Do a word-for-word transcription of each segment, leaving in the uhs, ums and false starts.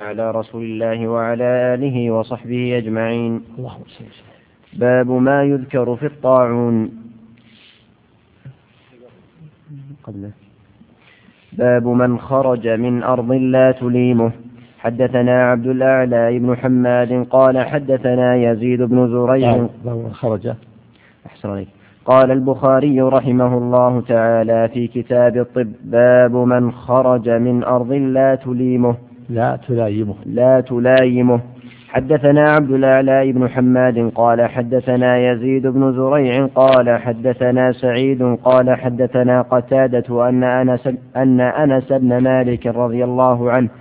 على رسول الله وعلى آله وصحبه أجمعين. باب ما يذكر في الطاعون. قبله باب من خرج من أرض لا تليمه. حدثنا عبد الأعلى بن حماد قال حدثنا يزيد بن زريع. باب من خرج. أحسن عليك. قال البخاري رحمه الله تعالى في كتاب الطب: باب من خرج من أرض لا تليمه لا تلايمه لا تلايمه. حدثنا عبد الأعلى بن حماد قال حدثنا يزيد بن زريع قال حدثنا سعيد قال حدثنا قتادة أن أنس أن أنس بن مالك رضي الله عنه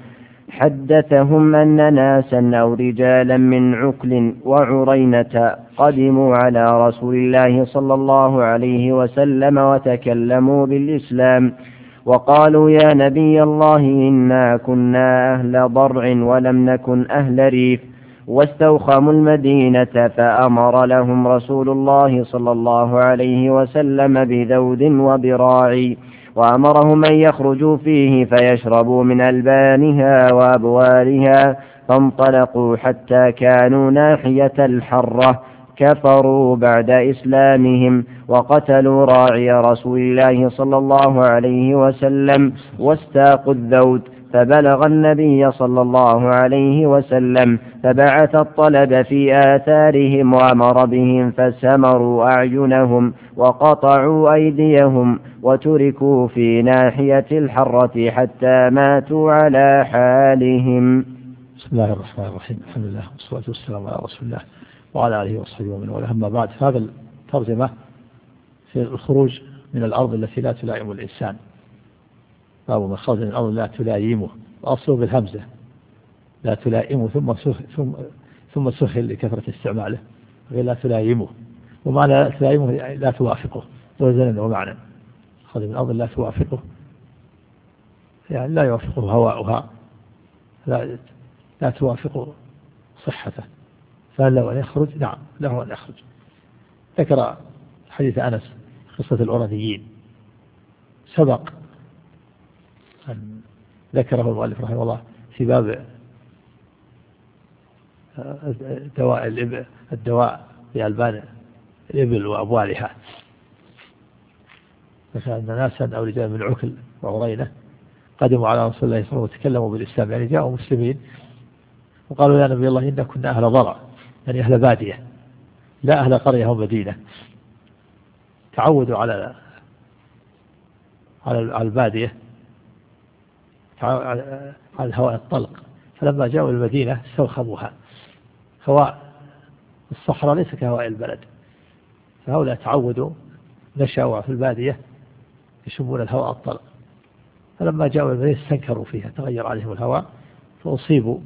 حدثهم أن ناسا أو رجالا من عكل وعرينة قدموا على رسول الله صلى الله عليه وسلم وتكلموا بالإسلام وقالوا: يا نبي الله إنا كنا أهل ضرع ولم نكن أهل ريف، واستوخموا المدينة، فأمر لهم رسول الله صلى الله عليه وسلم بذود وبراع، وأمرهم أن يخرجوا فيه فيشربوا من ألبانها وأبوالها، فانطلقوا حتى كانوا ناحية الحرة، كفروا بعد إسلامهم وقتلوا راعي رسول الله صلى الله عليه وسلم واستاقوا الذود، فبلغ النبي صلى الله عليه وسلم فبعث الطلب في آثارهم وأمر بهم فسمروا أعينهم وقطعوا أيديهم وتركوا في ناحية الحرة حتى ماتوا على حالهم. بسم الله الرحمن الرحيم. الحمد لله والصلاة والسلام على رسول الله وعلى آله وصحبه ومن والاه. أما بعد، هذا الترجمة في الخروج من الأرض التي لا تلائم الإنسان. باب من خرج من الأرض لا تلايمه، وأصله بالهمزة لا تلائمه ثم سخ ثم ثم سخل لكثرة استعماله، غير لا تلايمه، ومعنى لا تلايمه لا توافقه، وزنا ومعنى. خرج من الأرض لا توافقه يعني لا يوافقه هواؤها، لا لا توافق صحته، فهل له أن يخرج؟ نعم له أن يخرج. ذكر حديث أنس قصة الأرنيين، سبق أن ذكره المؤلف رحمه الله في باب دواء الإبل، الدواء في ألبان الإبل وأبوالها. ذكر أن ناسا أو رجال من عكل وعرينة قدموا على رسول الله صلى الله عليه وسلم وتكلموا بالإسلام، يعني جاءوا مسلمين وقالوا: يا نبي الله إنا كنا أهل ضرع، يعني أهل بادية لا أهل قرية ومدينة، تعودوا على على البادية، على الهواء الطلق، فلما جاءوا المدينة استوخموها. هواء الصحراء ليس كهواء البلد، فهؤلاء تعودوا، نشأوا في البادية يشمون الهواء الطلق، فلما جاءوا المدينة استنكروا فيها، تغير عليهم الهواء فأصيبوا،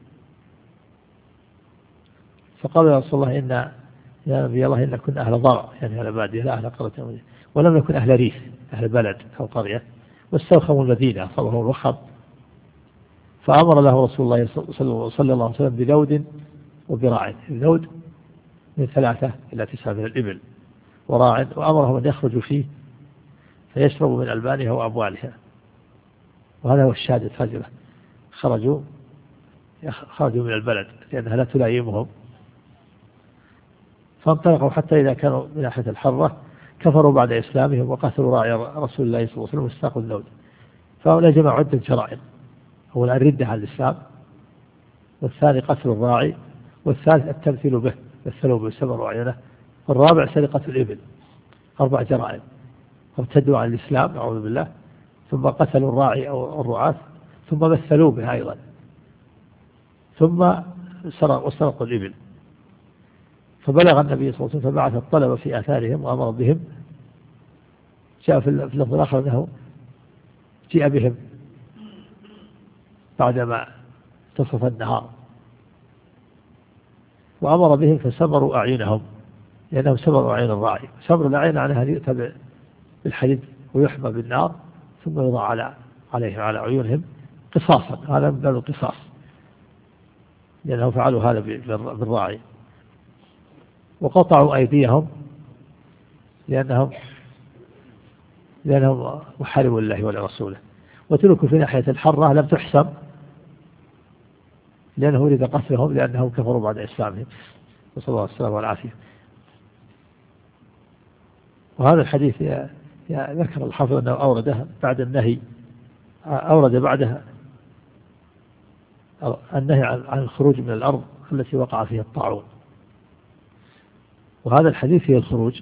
فقالوا: يا رسول الله إن يا نبي الله إن كنا أهل ضرع، يعني أهل بادية لا أهل قرية ومدينة، ولم نكن أهل ريف، أهل بلد أو قرية، واستوخموا المدينة، أصابهم الوخم، فأمر له رسول الله صلى الله عليه وسلم بذود وبراع. الذود من ثلاثة إلى تسعة من الإبل، وراع، وأمرهم أن يخرجوا فيه فيشربوا من ألبانها وأبوالها. وهذا هو الشاهد الترجمة: خرجوا خرجوا من البلد لأنها لا تلايمهم، فانطلقوا حتى إذا كانوا من ناحية الحرة كفروا بعد إسلامهم وقتلوا راعي رسول الله صلى الله عليه وسلم واستاقوا الذود. فهؤلاء جمعوا عدة جرائم: أولا الردة عن الإسلام، والثاني قتل الراعي، والثالث التمثيل به، مثلوا بسبب أعينه، والرابع سرقة الإبل. أربع جرائم: ارتدوا عن الإسلام نعوذ بالله، ثم قتلوا الراعي أو الرعاة، ثم مثلوا به أيضا، ثم سرقوا الإبل. فبلغ النبي صلى الله عليه وسلم فبعث الطلب في آثارهم وأمر بهم. جاء في اللفظ الآخر أنه جاء بهم بعدما تصف النهار، وأمر بهم فسمروا أعينهم، لأنهم سمروا أعين الراعي. سمر الأعين عنها يؤتى بالحديد ويحمى بالنار ثم يوضع على عليهم على عيونهم قصاصا، هذا من باب القصاص، لأنهم فعلوا هذا بالراعي. وقطعوا أيديهم لأنهم لأنهم محاربوا الله ولرسوله. وتركوا في ناحية الحرة لم تحسم لأنه يريد قتلهم لأنهم كفروا بعد إسلامهم، نسأل الله السلامة والعافية. وهذا الحديث يا يا ذكر الحافظ أنه أورده بعد النهي، أورد بعدها النهي عن الخروج من الأرض التي وقع فيها الطاعون، وهذا الحديث فيه الخروج،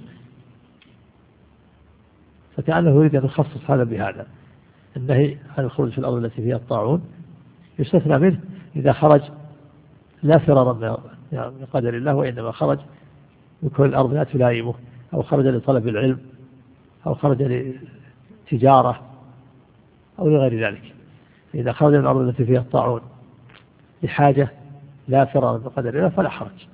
فكأنه يريد أن يخصص هذا بهذا. النهي عن الخروج في الأرض التي فيها الطاعون يستثنى منه إذا خرج لا فرارا من قدر الله، وإنما خرج من كل الأرض لا تلائمه، أو خرج لطلب العلم، أو خرج لتجارة، أو لغير ذلك. إذا خرج من الأرض التي فيها الطاعون لحاجة لا فرارا من قدر الله فلا حرج.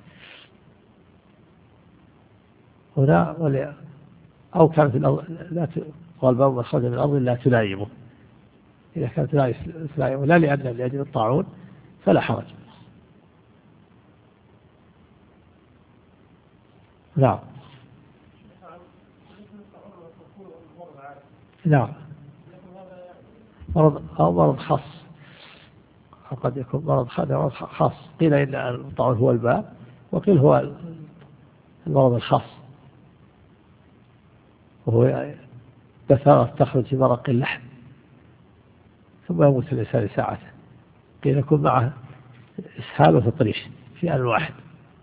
هنا ولا أو كانت الأرض لا والباب من خرج من الأرض لا تلائمه، إذا كانت لا تلائمه لا لأن لأجل الطاعون فلا حرج. نعم نعم مرض أو مرض خاص، قد يكون مرض خاص، قيل إن الطاعون هو الباء، وقيل هو المرض الخاص، وهو بثارة تخرج في مرق اللحم ثم يموت الإنسان ساعته، قيل يكون معه إسهال وتطريش في آن واحد.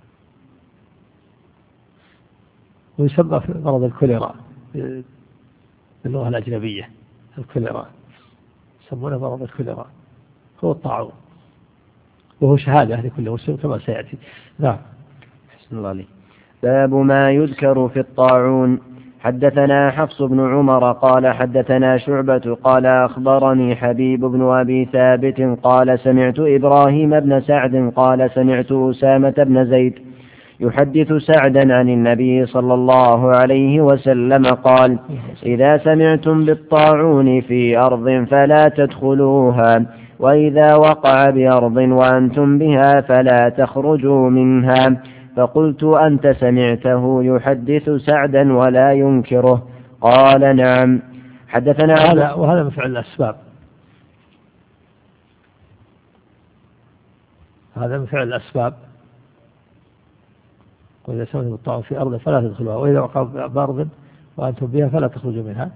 ويسمى في مرض الكوليرا باللغة الأجنبية، الكوليرا يسمونه مرض الكوليرا، هو الطاعون، وهو شهادة لكل مسلم كما سيأتي. نعم. حسن الله عليك. باب ما يذكر في الطاعون. حدثنا حفص بن عمر قال حدثنا شعبة قال أخبرني حبيب بن أبي ثابت قال سمعت إبراهيم بن سعد قال سمعت أسامة بن زيد يحدث سعدا عن النبي صلى الله عليه وسلم قال إذا سمعتم بالطاعون في أرض فلا تدخلوها، وإذا وقع بأرض وأنتم بها فلا تخرجوا منها. فقلت أنت سمعته يحدث سعدا ولا ينكره؟ قال نعم. حدثنا هذا وهذا من فعل الأسباب، هذا من فعل الأسباب. وإذا سمعتم بالطاعون في أرض فلا تدخلوها، وإذا وقع بأرض وأنتم بها فلا تخرجوا منها.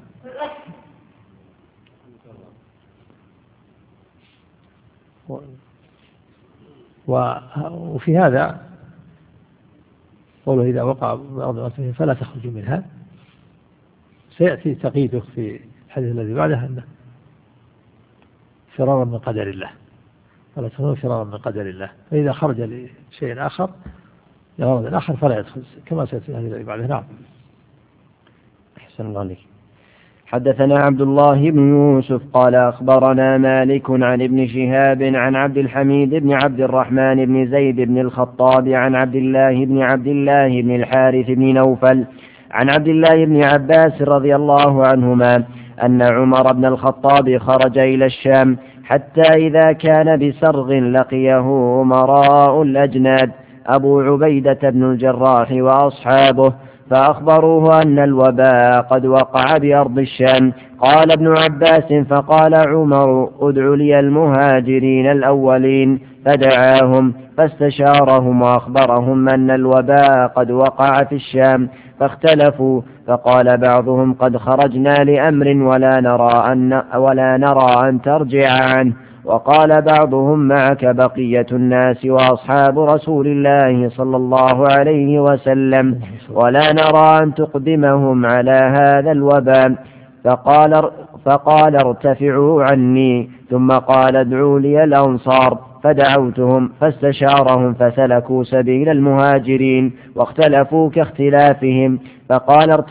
وفي هذا قوله إذا وقع بأرض وأنتم بها فلا تخرجوا منها، سيأتي تقييده في الحديث الذي بعده أنه فرارا من قدر الله، فلا تخرجوا فرارا من قدر الله، فإذا خرج لشيء آخر لغرض آخر فلا يدخل، كما سيأتي الحديث الذي بعده. نعم. أحسن الله عليك. حدثنا عبد الله بن يوسف قال أخبرنا مالك عن ابن شهاب عن عبد الحميد بن عبد الرحمن بن زيد بن الخطاب عن عبد الله بن عبد الله بن الحارث بن نوفل عن عبد الله بن عباس رضي الله عنهما أن عمر بن الخطاب خرج إلى الشام حتى إذا كان بسرغ لقيه أمراء الأجناد أبو عبيدة بن الجراح وأصحابه فأخبروه أن الوباء قد وقع بأرض الشام. قال ابن عباس فقال عمر ادع لي المهاجرين الأولين، فدعاهم فاستشارهم وأخبرهم أن الوباء قد وقع في الشام، فاختلفوا، فقال بعضهم قد خرجنا لأمر ولا نرى أن, ولا نرى أن ترجع عنه، وقال بعضهم معك بقية الناس وأصحاب رسول الله صلى الله عليه وسلم، ولا نرى أن تقدمهم على هذا الوباء. فقال, فقال ارتفعوا عني، ثم قال ادعوا لي الأنصار، فدعوتهم فاستشارهم فسلكوا سبيل المهاجرين واختلفوا كاختلافهم، فقال ارتفعوا